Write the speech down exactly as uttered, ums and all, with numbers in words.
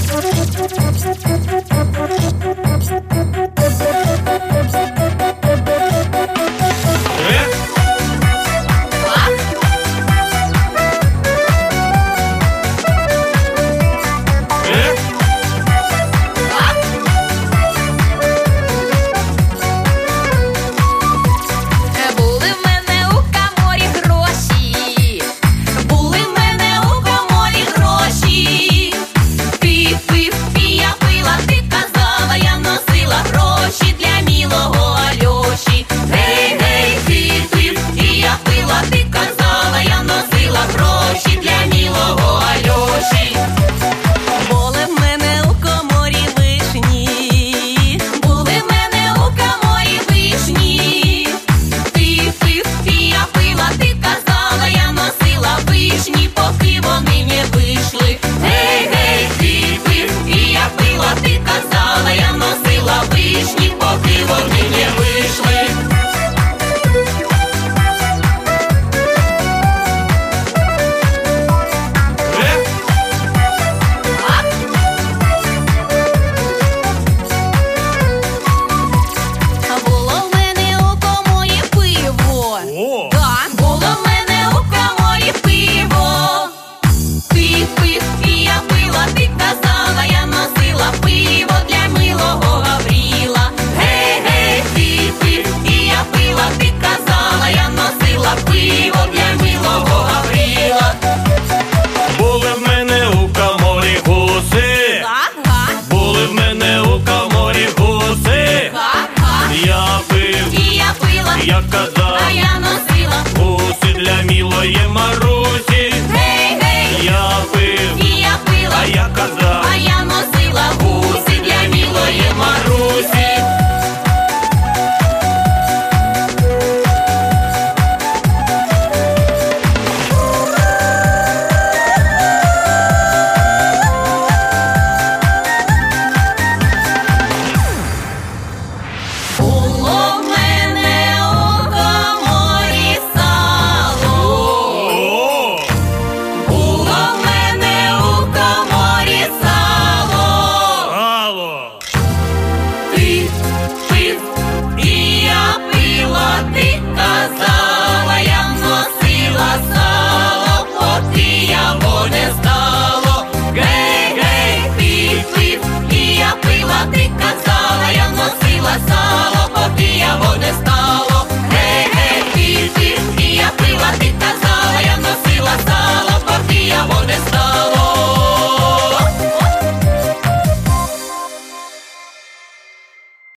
Я казав, а я носила гуси для милої Марусі. Гей, гей, я пив, і я пила, а я казав, а я носила гуси для милої Марусі. Ти казала, я носила сало, поки я не стала.